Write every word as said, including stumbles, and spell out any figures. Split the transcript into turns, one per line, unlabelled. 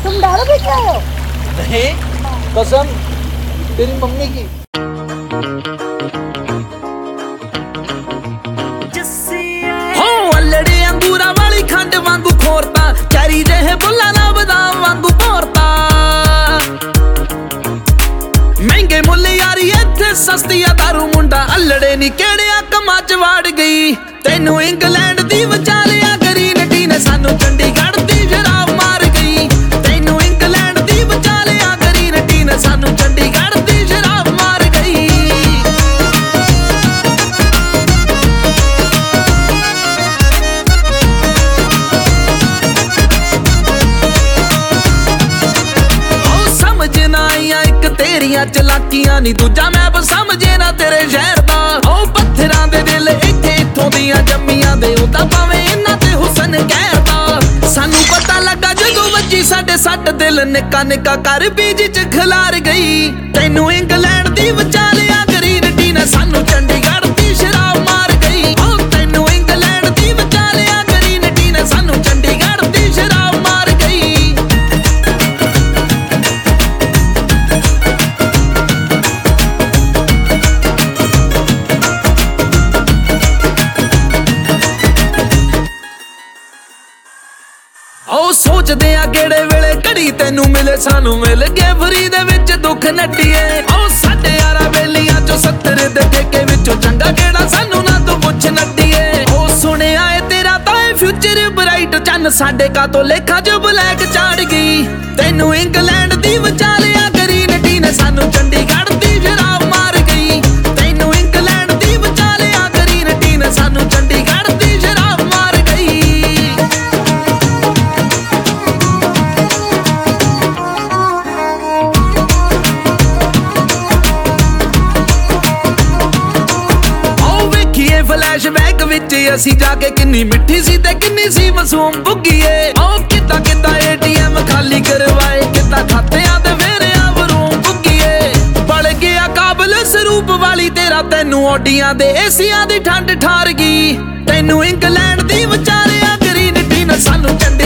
तुम दारू पी के आए हो?
नहीं, कसम तेरी मम्मी की।
हो अल्लड़े अंगूरा वाली खंड वांगू खोरता, चैरी रहे बुल्ला ना बदाम वांगू पोरता। महंगे मुल्ल यारी इत्थे सस्ती आ दारू मुंडा, अल्लड़े नी केड़िया कमां च वाड़ गई। तैनू इंग्लैंड दी विचालिया ग्रीन टी ने सानू चंडीगढ़ दी शराब मार गई। तैनू इंग्लैंड दी विचालिया ग्रीन टी ने सानू चंडीगढ़ दी शराब मार गई। ओ समझ ना आईया एक तेरिया चलाकियां नी, दूजा मैं समझे ना तेरे शहर दा। ओ पत्थरां दे दिल इत्थे इत्थों दियां जम्मियां दे, उदा भावें इन्हां ते हुसन कहता। सानू पता लगा जदों वज्जी साडे सट, दिल निक्का निक्का कर बीज च खिलार गई। तैनू इंग्लैंड दी विचालिया ग्रीन टी ने सानू चंडीगढ़ दी शराब मार गई। ओ तैनू इंग्लैंड दी विचालिया ग्रीन टी ने सानू चंडीगढ़ दी शराब मार गई। ओ सोचदे आ केड़े वेले घड़ी तैनू मिले, सानू मिल गए फ्री दे विच दुख नट्टिए। ओ साडे यारा वेलियां चो सत्तर दे ठेके विचों चंगा केड़ा सानू ना तू पुछ नट्टिए। ओ सुनिया ए तेरा ताए फ्यूचर ब्राइट, चन्न साडे का तो लेखा जो ब्लैक चाड़ गई। तैनू इंग्लैंड दी विचालिया ग्रीन टी ने सानू चंडीगढ़ दी शराब मार गई। तैनू इंग्लैंड दी विचालिया ग्रीन टी ने सानू चंडीगढ़ दी शराब मार गई। फ्लैशबैक विच असी जाके किन्नी मिठी सी ते किन्नी सी मासूम बुग्गीए। ओ किदा किदा एटीएम खाली करवाए, किदा खातियां ते फेरिया वरूम बुग्गीए। बड़ गया काबल स्वरूप वाली तेरा, तैनू ओडियां दे एसियां दी ठंड ठार गई। तैनू इंग्लैंड दी विचालिया ग्रीन टी ने सानू चंडी